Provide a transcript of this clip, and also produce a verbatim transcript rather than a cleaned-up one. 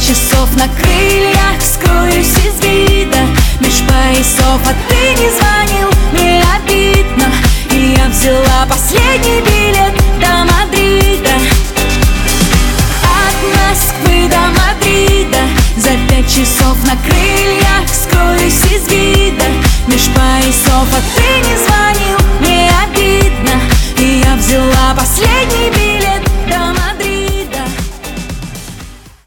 часов на крыльях скроюсь из вида меж поясов, а ты не звонил, мне обидно. И я взяла последний билет до Мадрида. От Москвы до Мадрида за пять часов на крыльях